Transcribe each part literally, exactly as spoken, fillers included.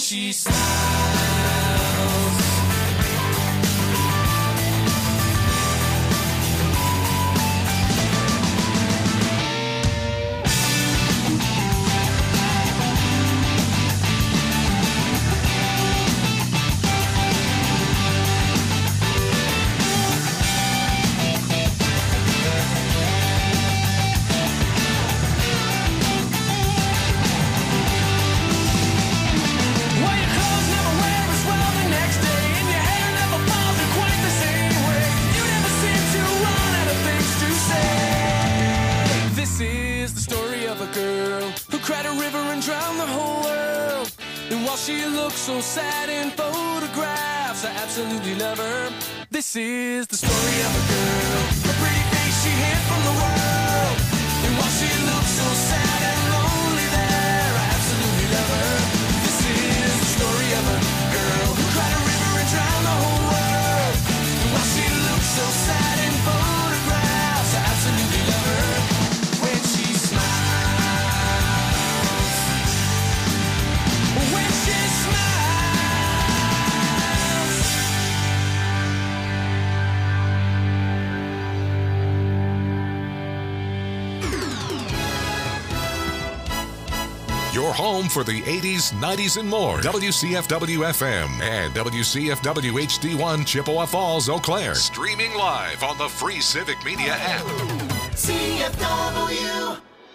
she smiles. She looks so sad in photographs. I absolutely love her. This is the story of a girl, a pretty face she hid from the world. And while she looks so sad and lonely there, I absolutely love her. This is the story of a girl who cried a river and drowned the whole world. And while she looks so sad in photographs, I absolutely love her. When she smiles, when she Your home for the eighties, nineties, and more. W C F W F M and W C F W H D one Chippewa Falls, Eau Claire. Streaming live on the free Civic Media app. C F W.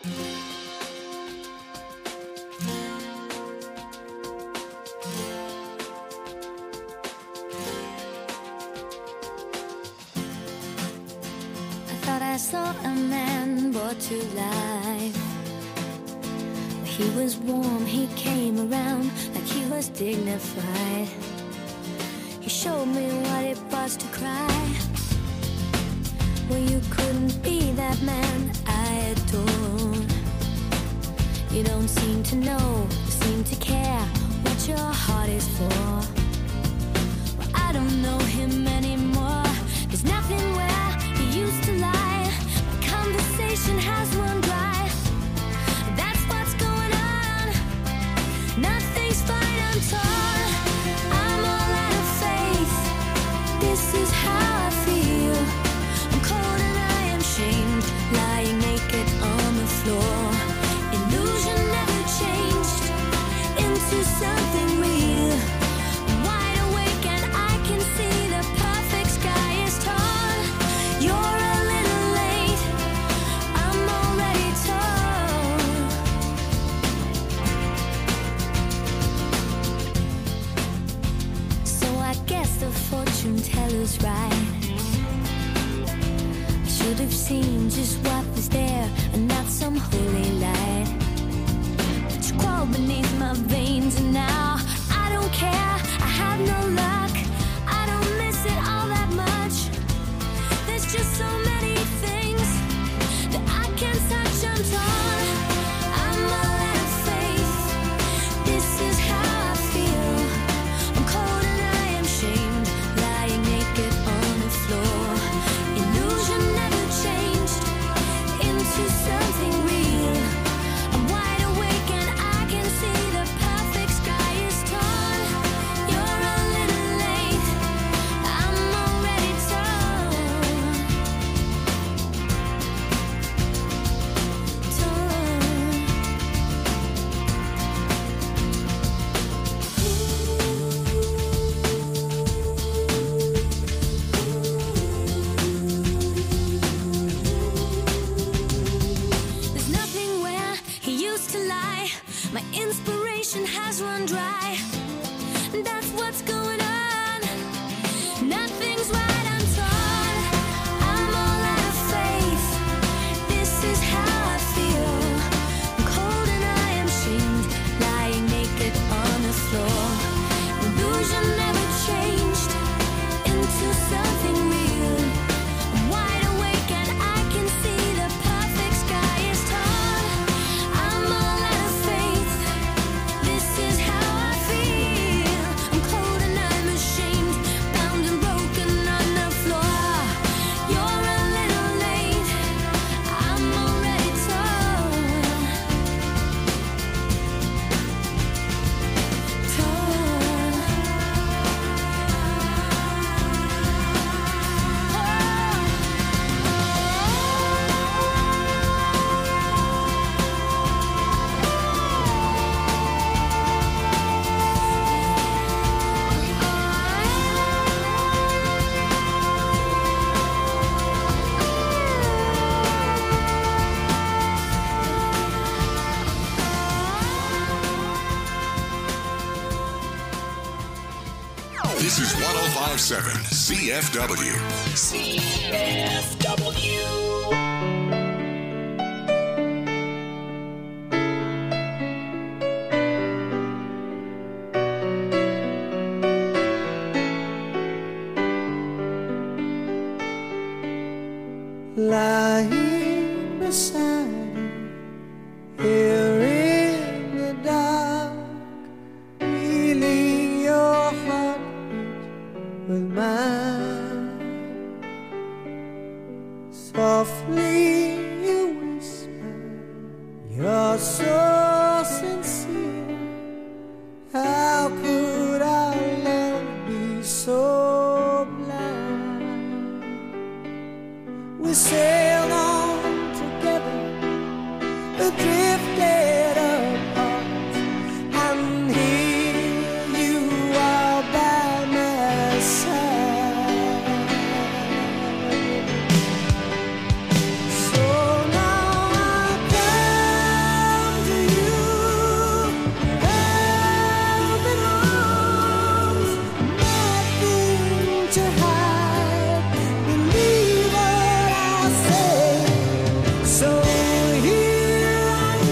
I thought I saw a man brought to life. He was warm, he came around like he was dignified. He showed me what it was to cry. Well, you couldn't be that man I adored. You don't seem to know, seem to care what your heart is for. Well, I don't know him anymore. There's nothing where he used to lie. The conversation has run dry. Nothing's fine, I'm torn. I'm all out of faith. This is how I feel. I'm cold and I am shamed, lying naked on the floor. Illusion never changed into something real. I'm wide awake and I can see the perfect sky is torn. You're a little late, I'm already torn. I guess the fortune teller's right. I should have seen just what was there and not some holy light. But you crawled beneath my veins and now I don't care. I have no luck. I don't miss it all that much. There's just so many things that I can't touch. I'm torn. I'm all out of faith. This is how I feel. I'm cold and I am shamed, lying naked on the floor. Illusion never changed into something real. I'm wide awake and I can see the perfect sky is torn. You're a little late, I'm already torn. There's nothing where he used to lie. My inspiration has run dry. That's what's going on. Nothing's right, I'm torn. I'm all out of faith. This is how I feel. I'm cold and I am shamed, lying naked on the floor. Illusion never changed into something real. I'm wide awake and I can see the perfect sky is torn. I'm all out of faith. This is how I feel. I'm cold and This is one oh five point seven C F W. C F W. Lying beside you here in the dark, feeling your heartbeat with mine. Softly you whisper, you're so sincere. How could our love be so blind? We sailed on together, drifted apart, and here you are by my side. So now I come to you, open arms, nothing to hide. Believe what I say. So here I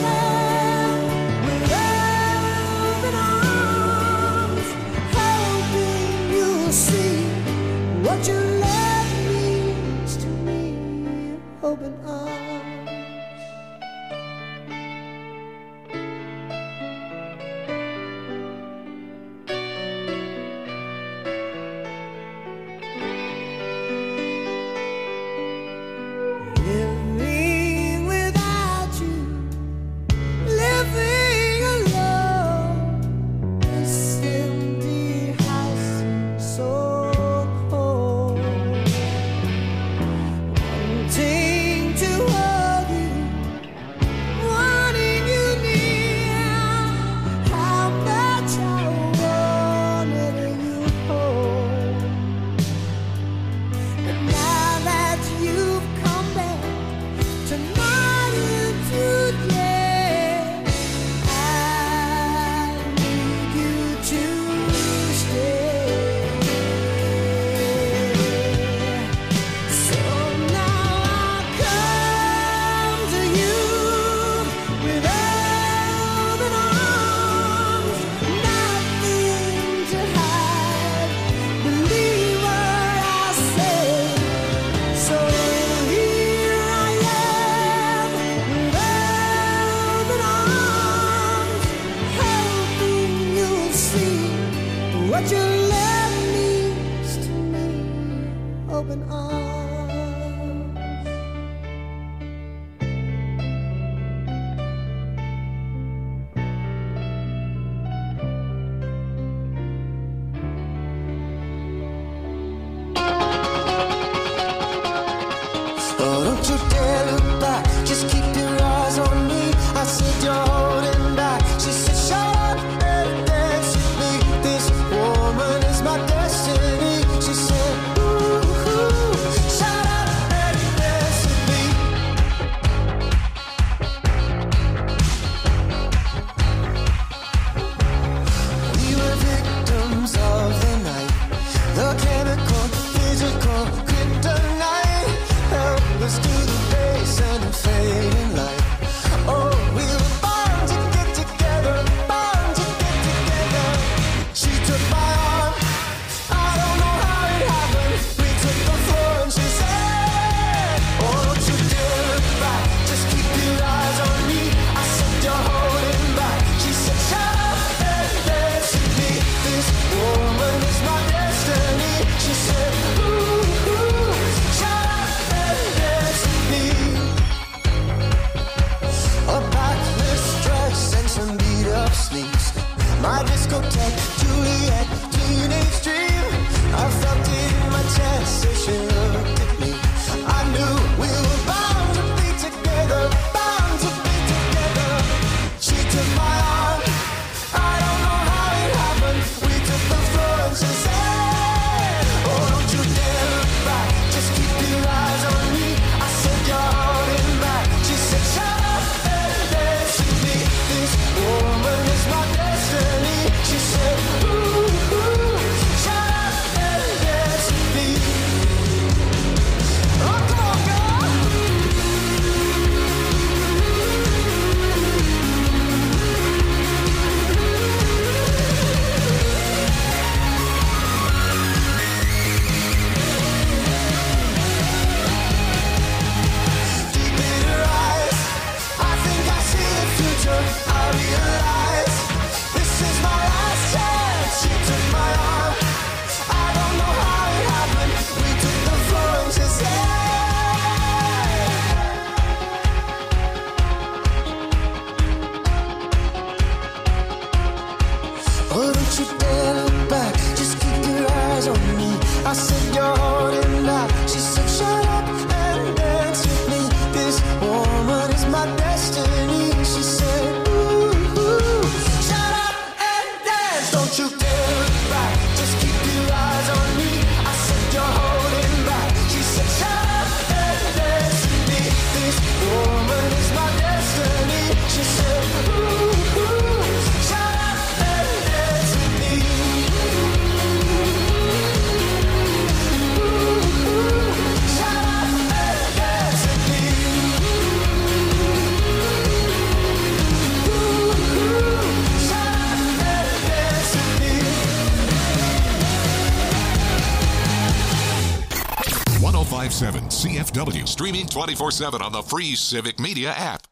closer, I realize this is my last chance. She took my arm. I don't know how it happened. We took the floor and she said, oh, don't you dare look back. Just keep your eyes on me. I said, you're holding back. She said, shut up and dance with me. This woman is my destiny. She said, ooh, ooh, shut up and dance. Don't you dare look back. Just keep your eyes on me. I said, you're holding back. She said, shut up and dance with me. This woman is my destiny. She said, ooh, ooh, shut up and dance with me. one oh five point seven C F W, streaming twenty-four seven on the free Civic Media app.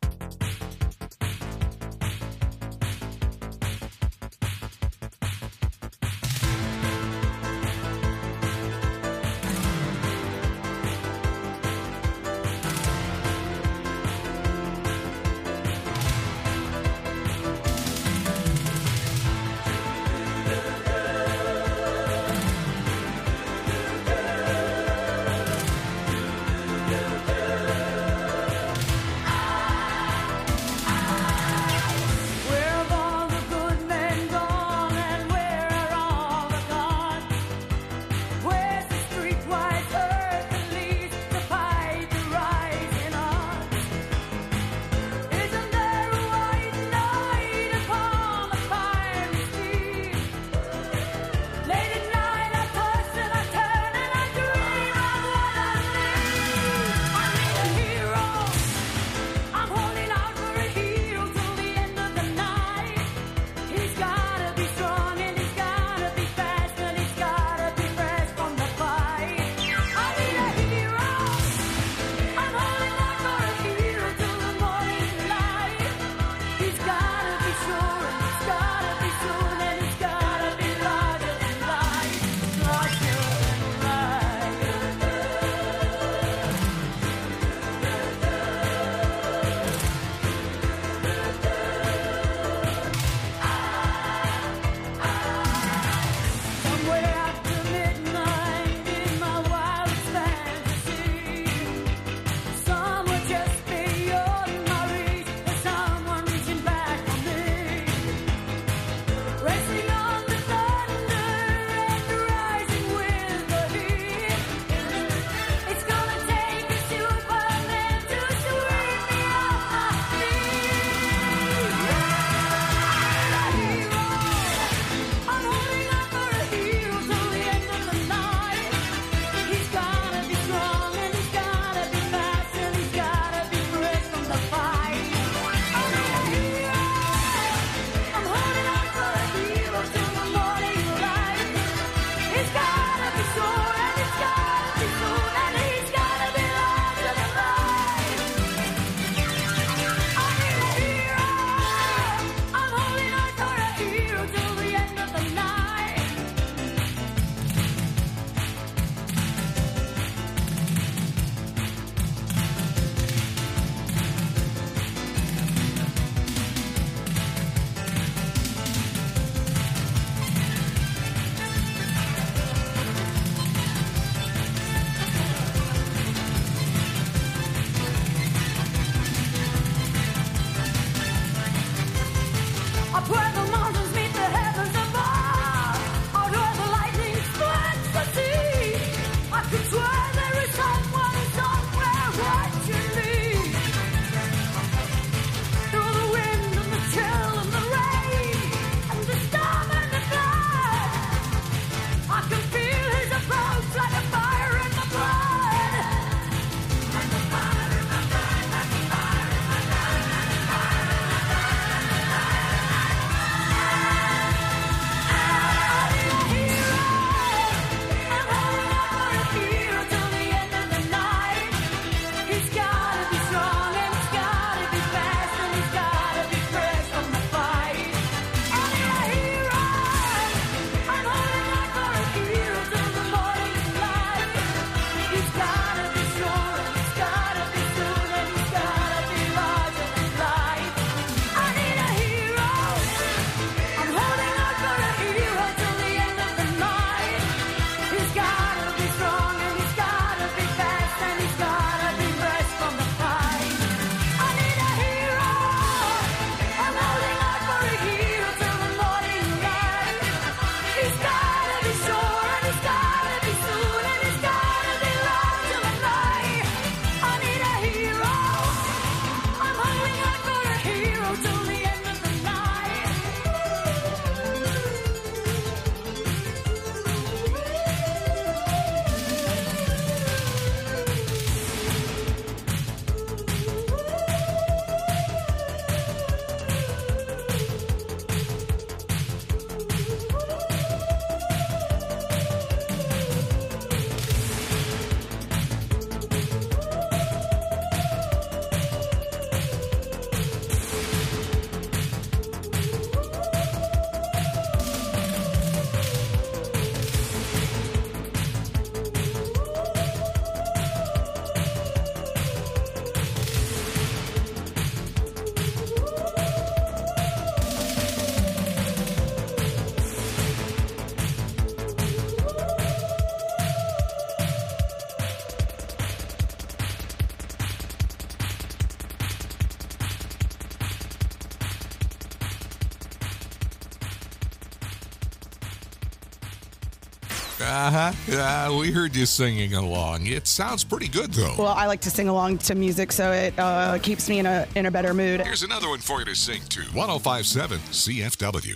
Uh-huh. Uh, we heard you singing along. It sounds pretty good, though. Well, I like to sing along to music, so it uh, keeps me in a in a better mood. Here's another one for you to sing to. one oh five point seven C F W.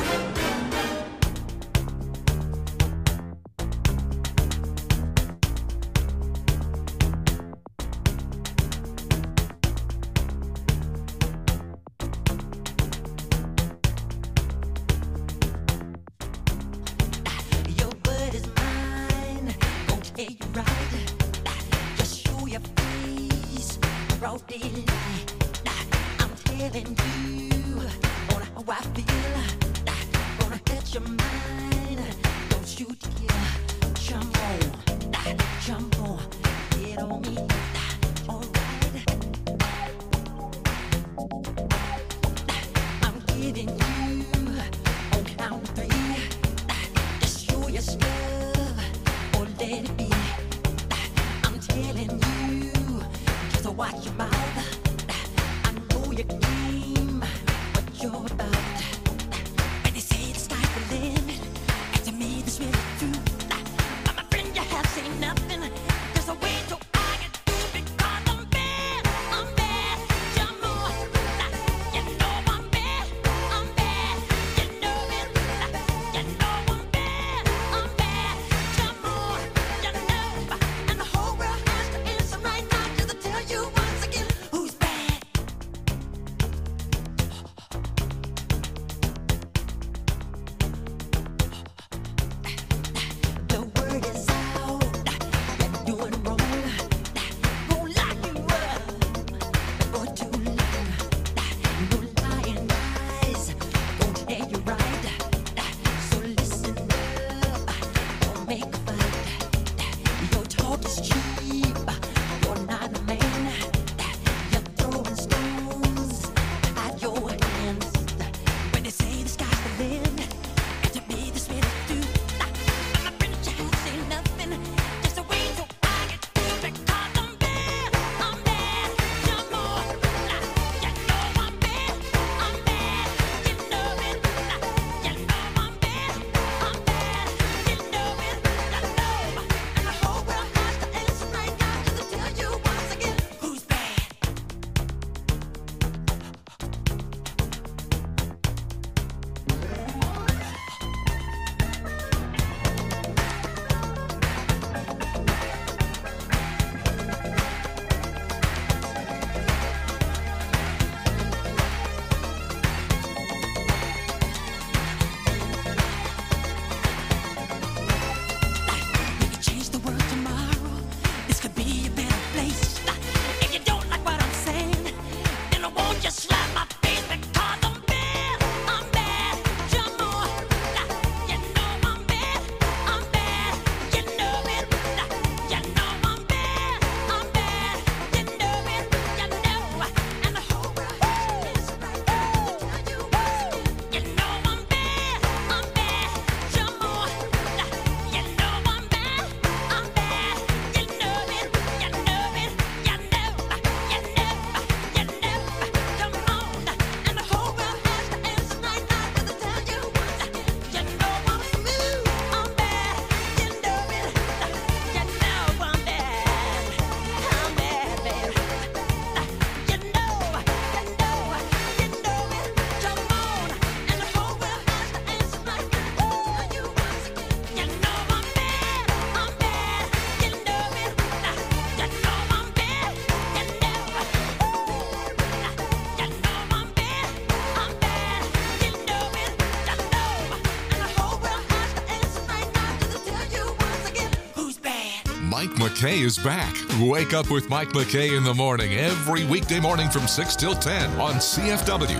Mike McKay is back. Wake up with Mike McKay in the morning every weekday morning from six till ten on C F W.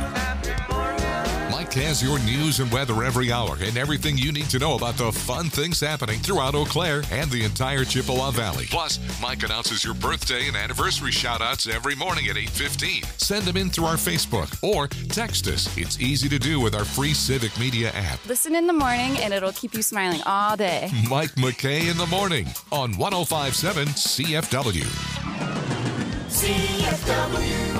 Mike has your news and weather every hour and everything you need to know about the fun things happening throughout Eau Claire and the entire Chippewa Valley. Plus, Mike announces your birthday and anniversary shout-outs every morning at eight fifteen. Send them in through our Facebook or text us. It's easy to do with our free Civic Media app. Listen in the morning and it'll keep you smiling all day. Mike McKay in the morning on one oh five point seven C F W. C F W.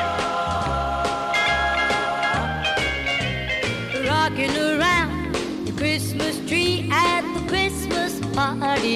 Rocking around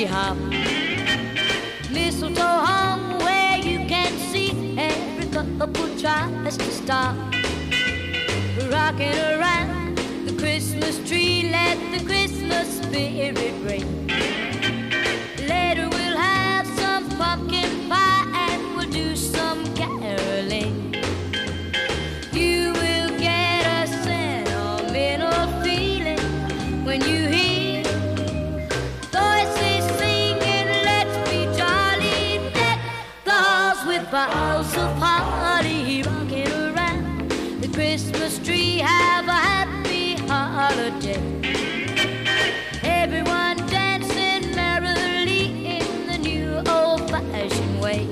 tree hop. Mistletoe hung where you can see every couple tries to stop. Rocking around the Christmas tree, let the Christmas spirit ring. Later we'll have some pumpkin pie and we'll do some caroling. You will get a sentimental feeling when you hear voices singing, let's be jolly. Deck the halls with boughs of holly, rocking around the Christmas tree. Have a happy holiday. Everyone dancing merrily in the new old-fashioned way.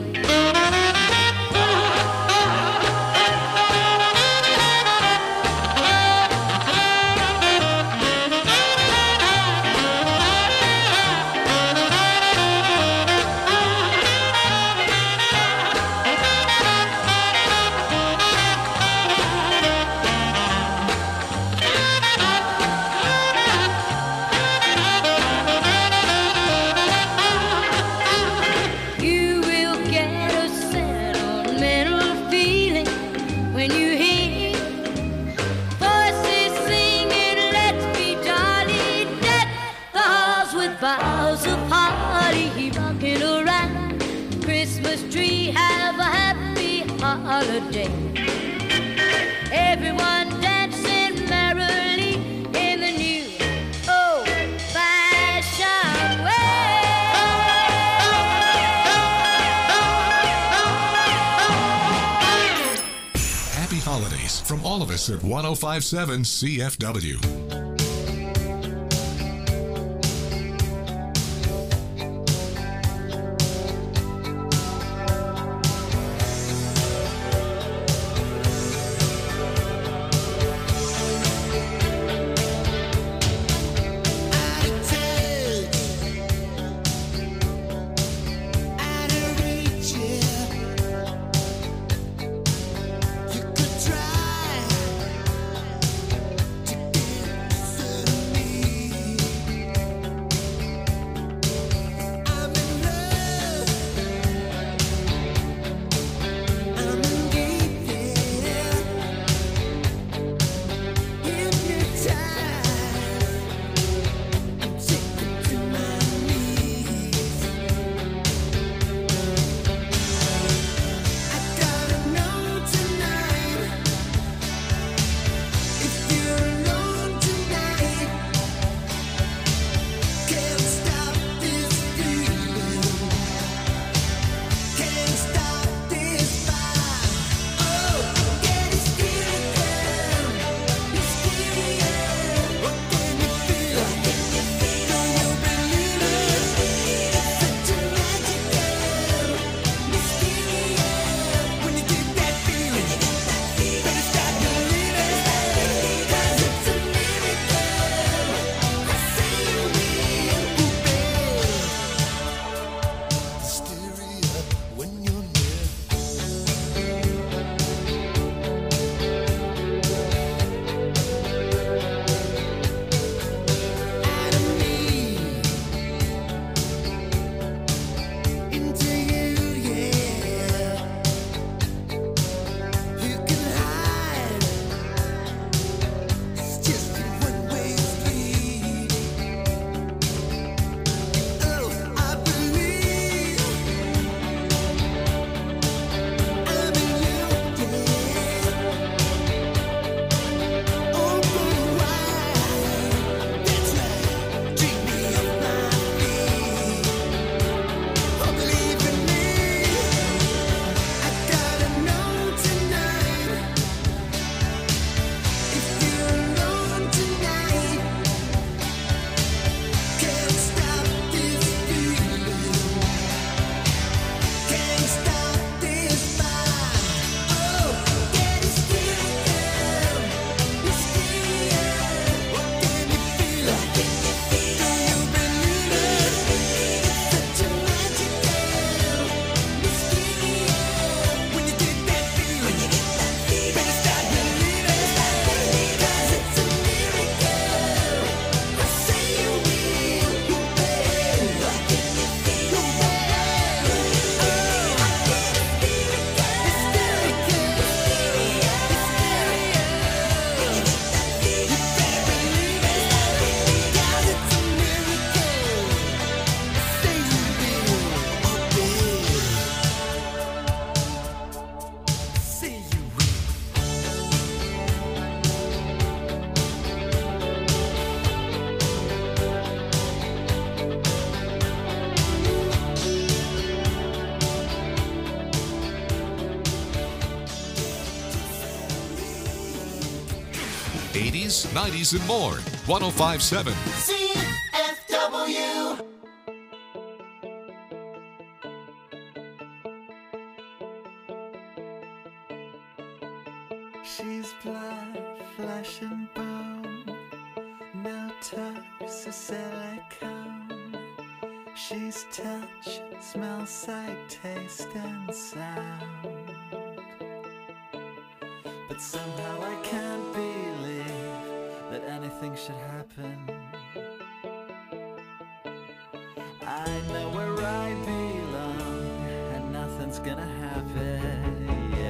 Boughs of holly, rocking around the Christmas tree. Have a happy holiday. Everyone dancing merrily in the new old-fashioned way. Happy holidays from all of us at one oh five point seven C F W. You could try to eighties, nineties, and more. one oh five point seven C F W. She's blood, flesh and bone, no toxicity. She's touch, smell, sight, taste, and sound. But somehow I can't believe that anything should happen. I know where I belong, and nothing's gonna happen.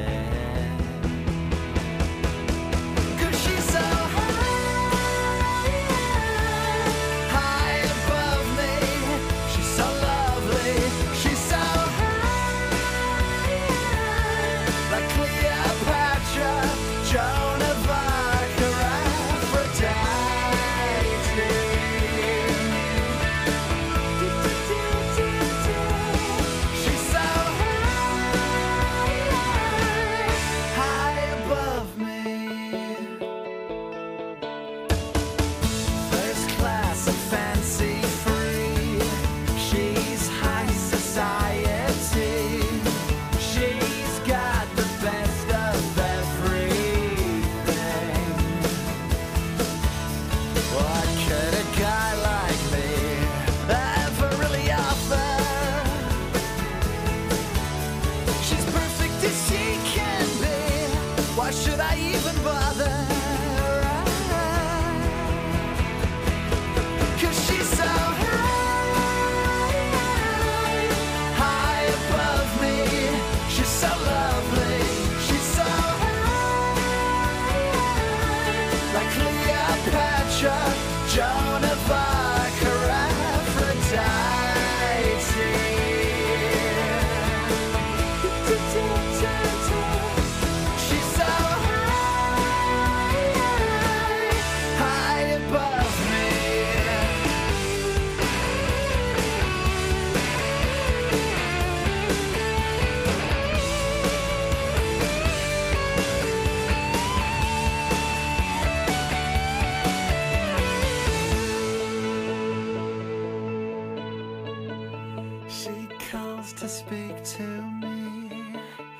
To speak to me,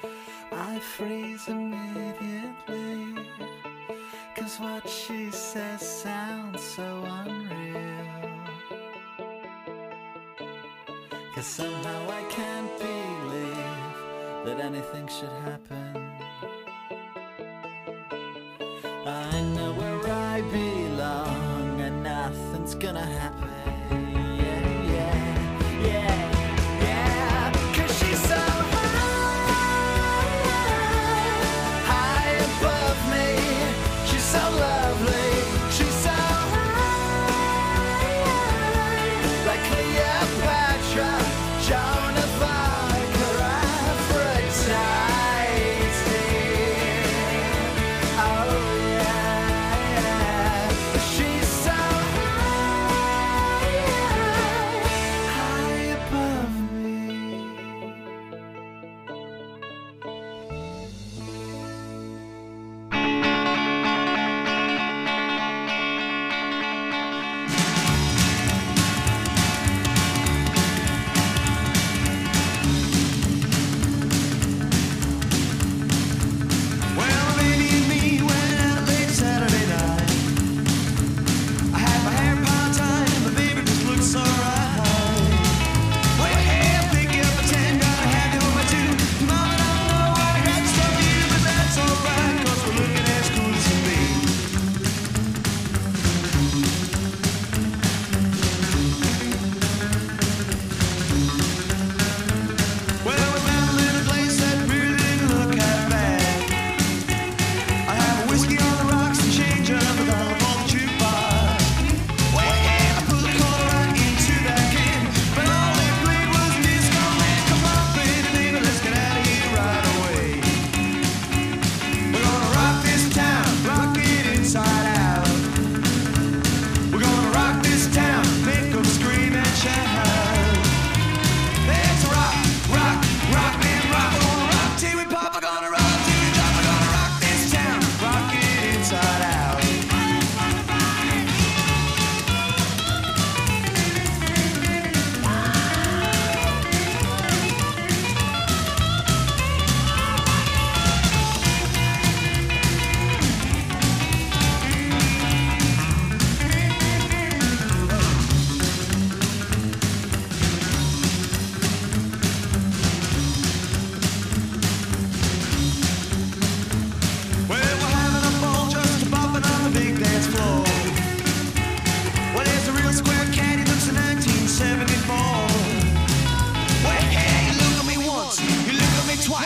I freeze immediately, 'cause what she says sounds so unreal. 'Cause somehow I can't believe that anything should happen. I know where I belong, and nothing's gonna happen. Yeah, yeah, yeah. She's so high.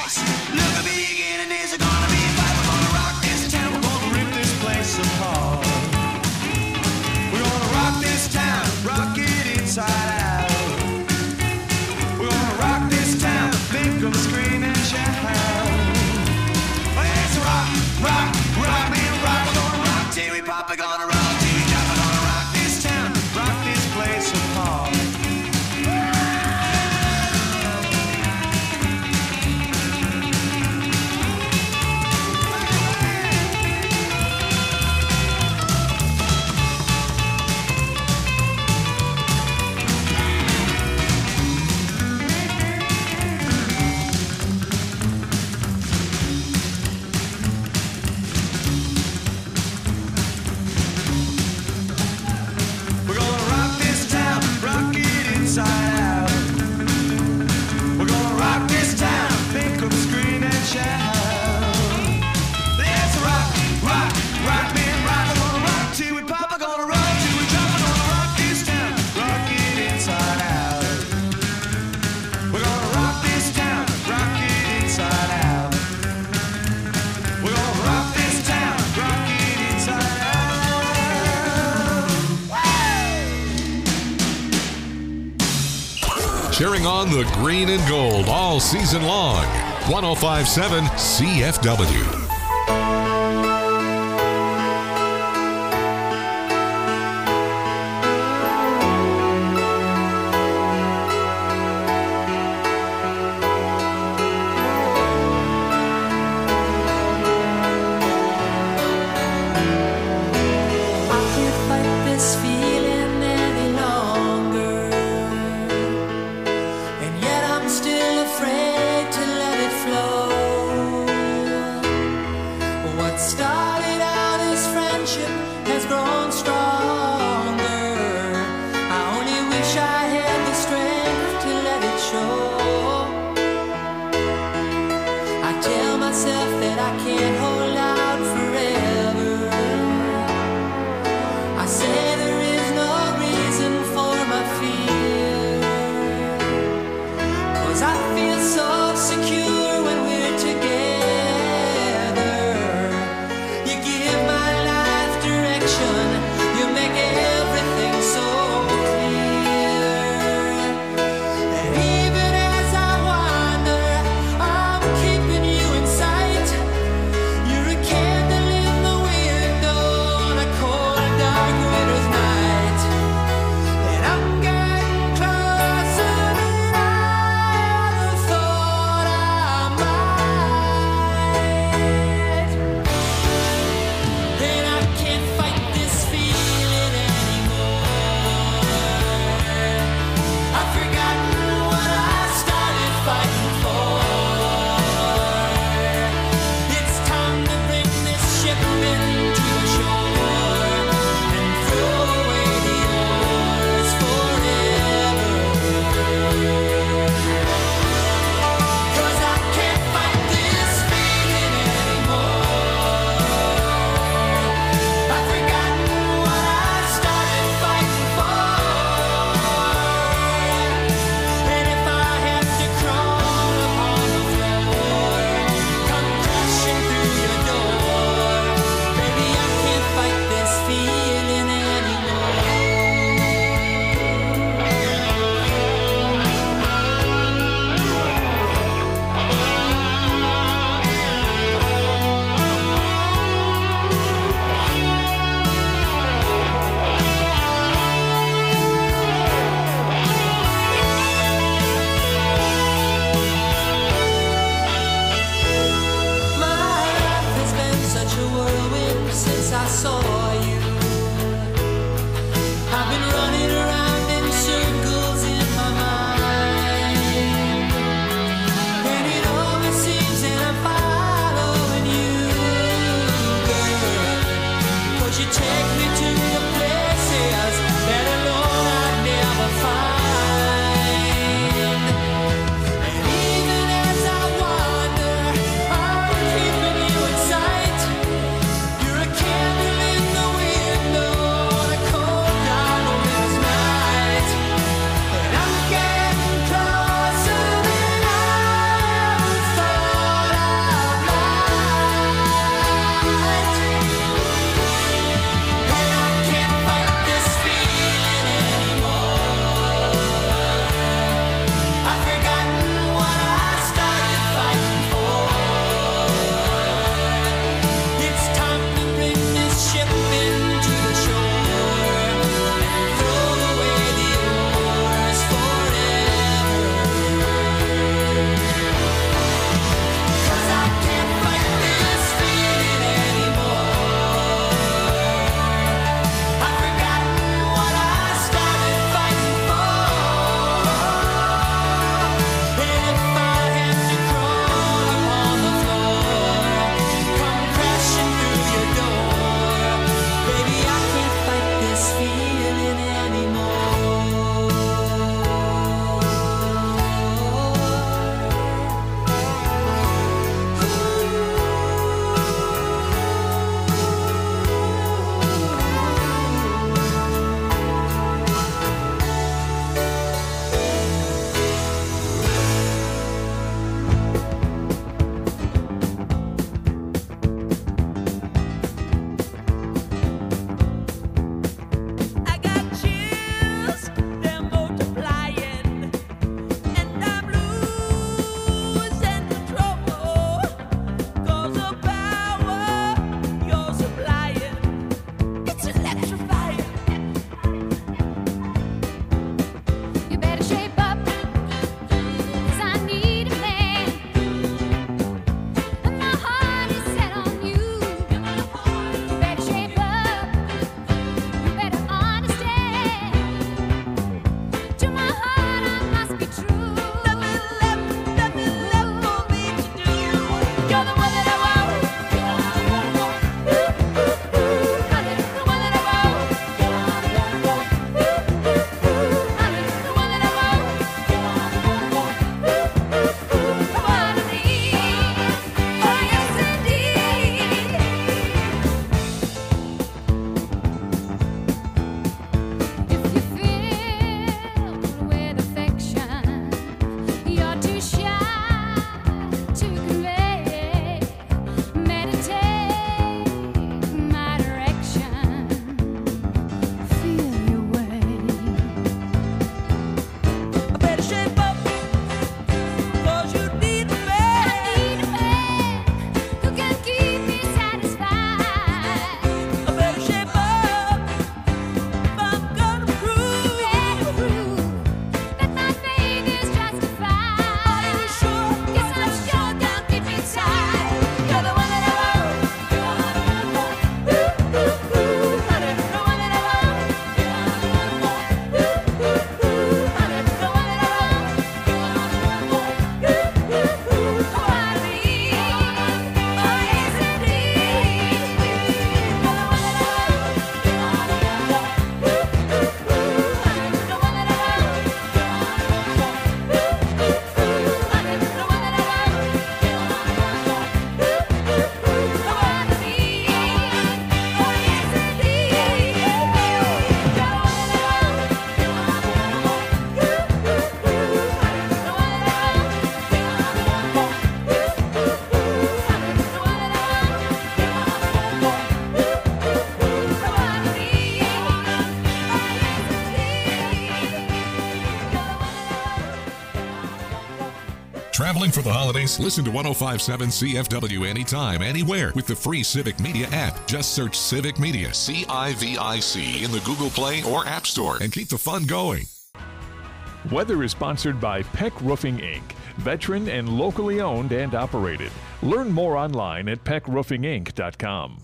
twice. Look, the beginning is gonna be a fight. We're gonna rock this town. We're gonna rip this place apart. We're gonna rock this town, rock it inside out. We're gonna rock this town, make them scream and shout. Let's rock, rock, rock, man, rock. We're gonna rock till we pop. We're gonna rock till we drop. We're gonna rock this town, rock this place apart. We're gonna rock this town, rock it inside out. We're gonna rock this town, make them scream and shout. Let's rock, rock, rock, man, rock. We're gonna rock till we pop. We're gonna rock till we drop. We're gonna rock this town, rock it inside out. We're gonna rock this town, rock it inside out. We're gonna rock this town, rock it inside out. Cheering on the green and gold all season long. one oh five point seven C F W. I can't fight this feeling any longer, and yet I'm still afraid to let it flow. What started out as friendship has grown stronger. I only wish I had the strength to let it show. I tell myself that I can't hold out forever. I say there is no reason for my fear, 'cause I feel so secure when we're together. You give my life direction, you make everything so clear. And even as I wander, I'm keeping you in sight. You're a candle in the window on a cold, dark winter's night. And I'm getting closer than I ever thought I might. And I can't fight this feeling anymore. I've forgotten what I started fighting for. It's time to bring this ship into the shore and throw away the oars forever. 'Cause I can't fight this feeling anymore. I've forgotten what I started fighting for. And if I have to crawl upon the floor, come crashing through your door, baby, I can't fight this feeling anymore. My life has been such a whirlwind since I saw you. I've been running around in circles in my mind, and it always seems that I'm following you, girl. 'Cause you take me to the places that alone I'd never find. And even as I wander, I'm keeping you in sight. You're a candle in You're the one that I want. Honey, the one that I want. Honey, the one that I want. One of these. Oh, yes, indeed. If you filled with affection, you're too shy to convey. Meditate my direction. Feel your way. I better shape up, 'cause you need a man. I need a man who can keep me satisfied. I better shape up if I'm gonna prove, better prove that my faith is justified. Are you sure? Yes, I'm sure they'll keep me tight. You're the one that I want. Honey, the one that I want. Honey, the one that I want. One of these. Oh, yes, indeed. You're the one that I want. Honey, the one that I want. Honey, the one that I want. One of these. Oh, yes, indeed. You're the one that I want. Traveling for the holidays? Listen to one oh five point seven C F W anytime, anywhere with the free Civic Media app. Just search Civic Media, C I V I C, in the Google Play or App Store and keep the fun going. Weather is sponsored by Peck Roofing Incorporated, veteran and locally owned and operated. Learn more online at peck roofing inc dot com.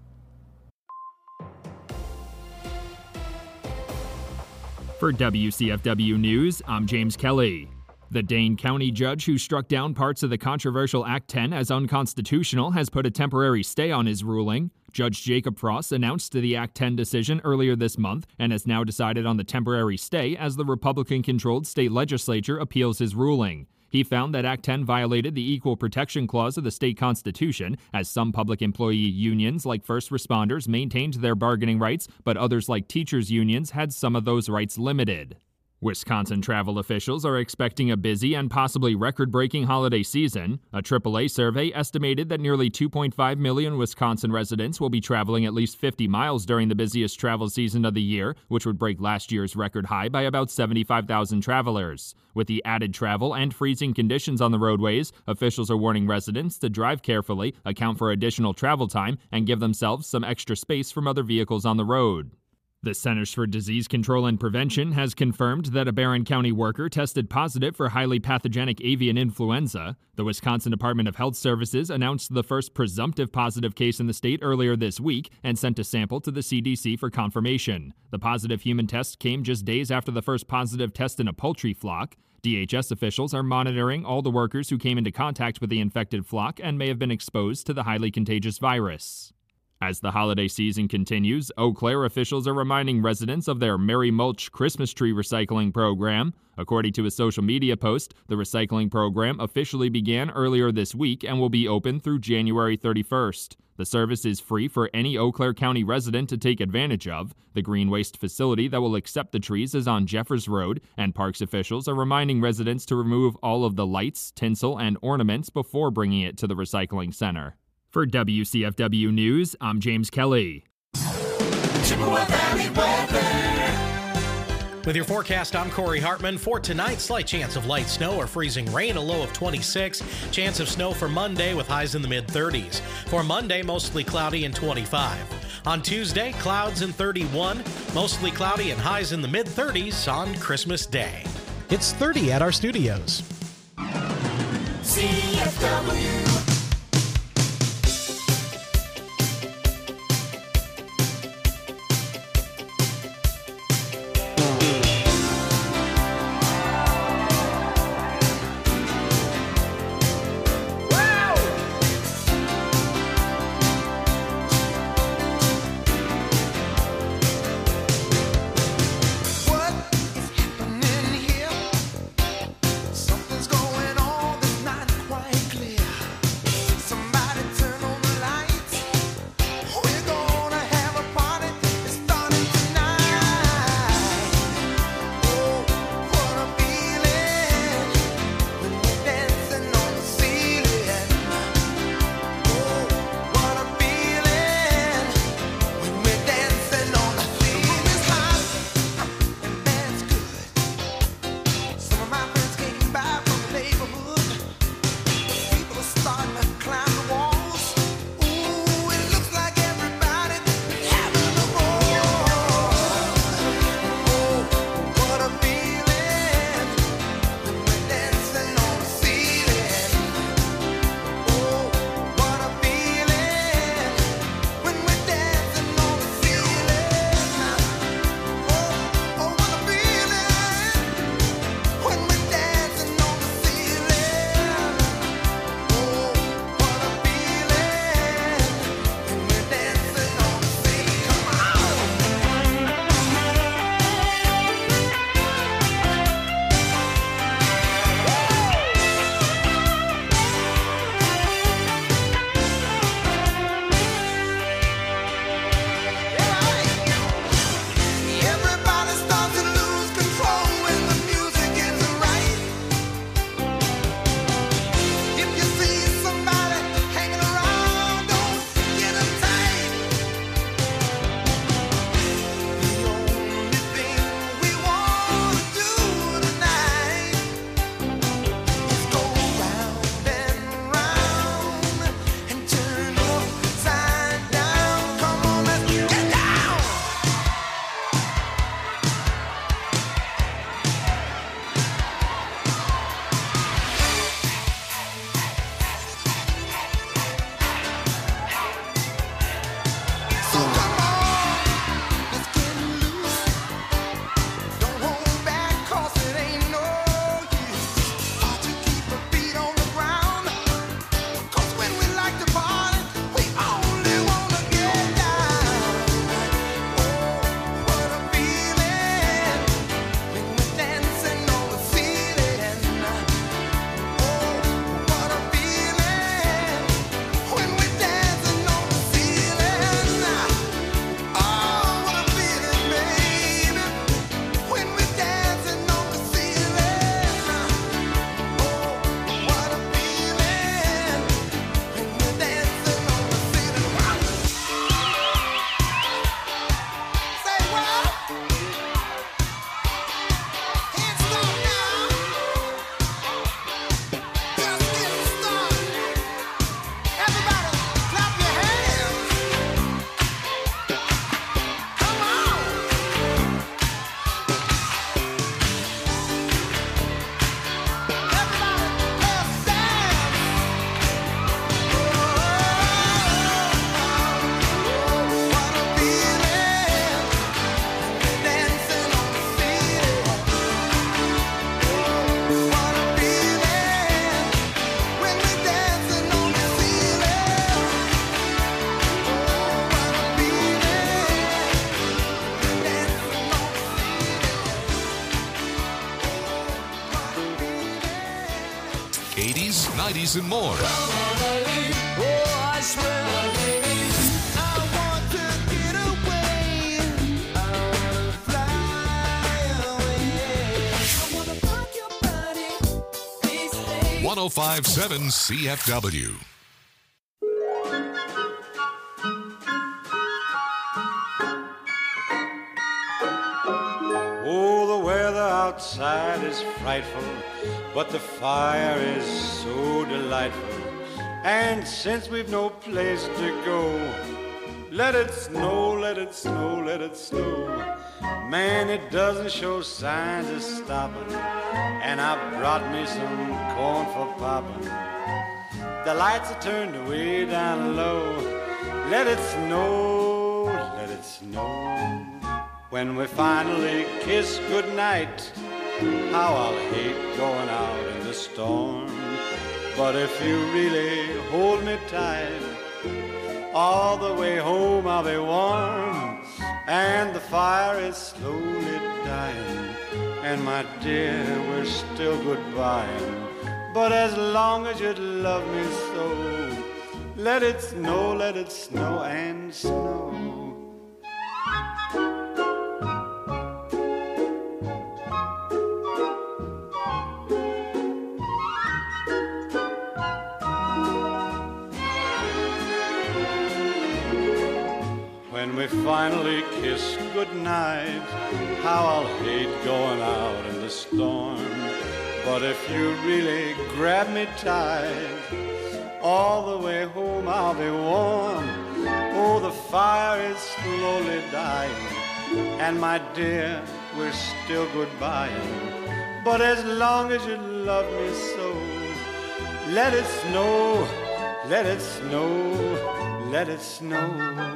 For W C F W News, I'm James Kelly. The Dane County judge who struck down parts of the controversial Act ten as unconstitutional has put a temporary stay on his ruling. Judge Jacob Frost announced the Act ten decision earlier this month and has now decided on the temporary stay as the Republican-controlled state legislature appeals his ruling. He found that Act ten violated the Equal Protection Clause of the state constitution, as some public employee unions like first responders maintained their bargaining rights, but others like teachers' unions had some of those rights limited. Wisconsin travel officials are expecting a busy and possibly record-breaking holiday season. A triple A survey estimated that nearly two point five million Wisconsin residents will be traveling at least fifty miles during the busiest travel season of the year, which would break last year's record high by about seventy-five thousand travelers. With the added travel and freezing conditions on the roadways, officials are warning residents to drive carefully, account for additional travel time, and give themselves some extra space from other vehicles on the road. The Centers for Disease Control and Prevention has confirmed that a Barron County worker tested positive for highly pathogenic avian influenza. The Wisconsin Department of Health Services announced the first presumptive positive case in the state earlier this week and sent a sample to the C D C for confirmation. The positive human test came just days after the first positive test in a poultry flock. D H S officials are monitoring all the workers who came into contact with the infected flock and may have been exposed to the highly contagious virus. As the holiday season continues, Eau Claire officials are reminding residents of their Merry Mulch Christmas tree recycling program. According to a social media post, the recycling program officially began earlier this week and will be open through January thirty-first. The service is free for any Eau Claire County resident to take advantage of. The green waste facility that will accept the trees is on Jeffers Road, and parks officials are reminding residents to remove all of the lights, tinsel, and ornaments before bringing it to the recycling center. For W C F W News, I'm James Kelly. Chippewa Valley weather. With your forecast, I'm Corey Hartman. For tonight, slight chance of light snow or freezing rain, a low of twenty-six. Chance of snow for Monday with highs in the mid-thirties. For Monday, mostly cloudy and twenty-five. On Tuesday, clouds and thirty-one. Mostly cloudy and highs in the mid-thirties on Christmas Day. It's thirty at our studios. C F W. eighties, and more. Oh, I swear. one oh five point seven C F W. Oh, the weather outside is frightful, but the fire is so delightful. And since we've no place to go, let it snow, let it snow, let it snow. Man, it doesn't show signs of stopping, and I brought me some corn for popping. The lights are turned way down low. Let it snow, let it snow. When we finally kiss goodnight, how I'll hate going out in the storm. But if you really hold me tight, all the way home I'll be warm. And the fire is slowly dying, and my dear, we're still goodbying. But as long as you love me so, let it snow, let it snow and snow. When we finally kiss goodnight, how I'll hate going out in the storm. But if you really grab me tight, all the way home I'll be warm. Oh, the fire is slowly dying, and my dear, we're still goodbying. But as long as you love me so, let it snow, let it snow, let it snow.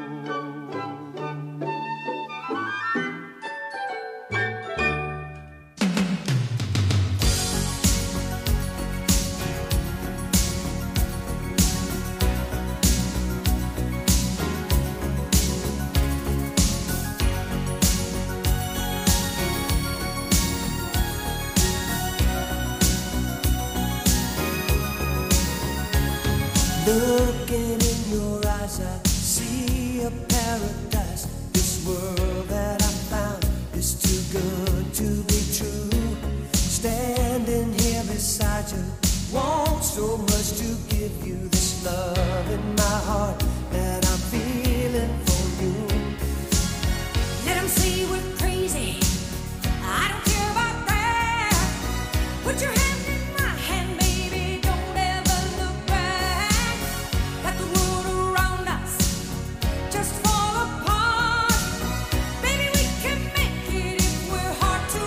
Looking in your eyes, I see a paradise. This world that I found is too good to be true. Standing here beside you, want so much to give you this love in my heart that I'm feeling for you. Let them say we're crazy. I don't care about that. Put your hand in my hand, baby. Don't ever look back. Let the world around us just fall apart. Baby, we can make it if we're heart to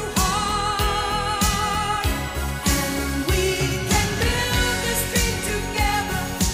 heart. And we can build this dream together.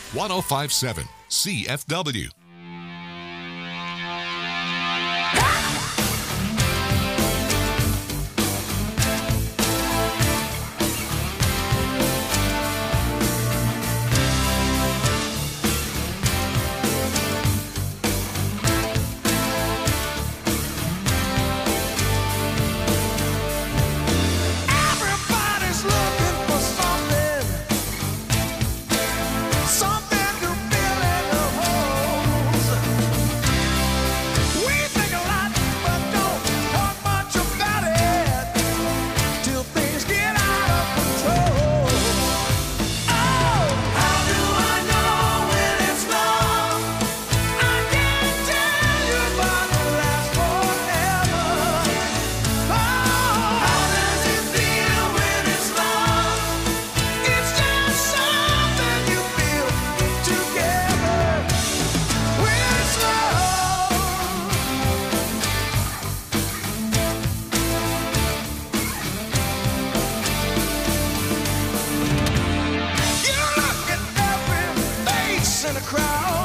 one oh five point seven C F W. Everybody's looking for something, something to fill in the holes. We think a lot, but don't talk much about it till things get out of control. Oh, how do I know when it's love? I can't tell you, but it lasts forever. Oh, how does it feel when it's love? It's just something you feel together when it's love. You look at every face in a crowd.